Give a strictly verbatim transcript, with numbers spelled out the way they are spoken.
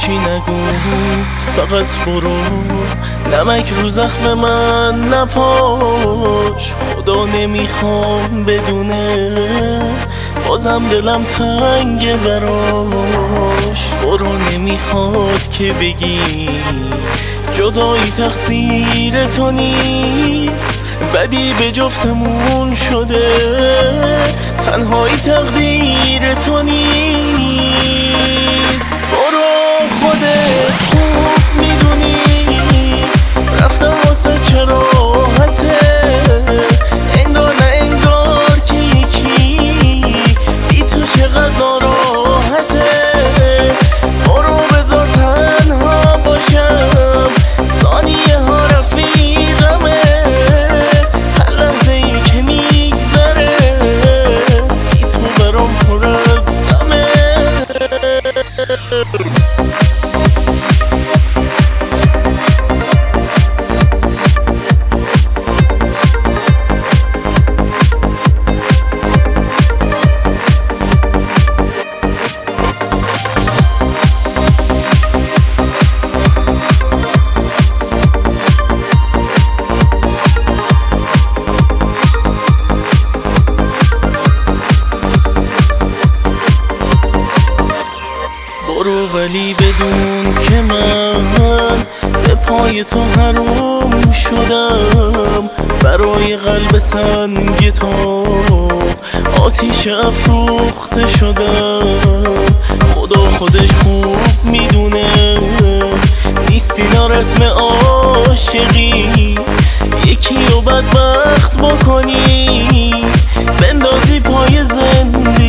هیچی نگو، فقط برو، نمک رو زخم من نپاش. خدا نمیخوام بدونه، بازم دلم تنگه براش. برو، نمیخواد که بگی جدایی تقصیر تو نیست. بدی به جفتمون شده، تنهایی تقدیر تو نیست. برو، خودت خوب میدونی رفتم واسه چه راحته. انگار نه انگار که یکی بی تو چقدر ناراحته. برو بذار تنها باشم، ثانیه ها رفیقمه. هر لحظه ای که میگذره بی تو برام پر از غمه. برو، ولی بدون که من به پای تو حروم شدم. برای قلب سنگ تو آتیش افروخته شدم. خدا خودش خوب میدونه نیست اینا رسم عاشقی. یکی رو بدبخت بکنی بندازی پای زندگی.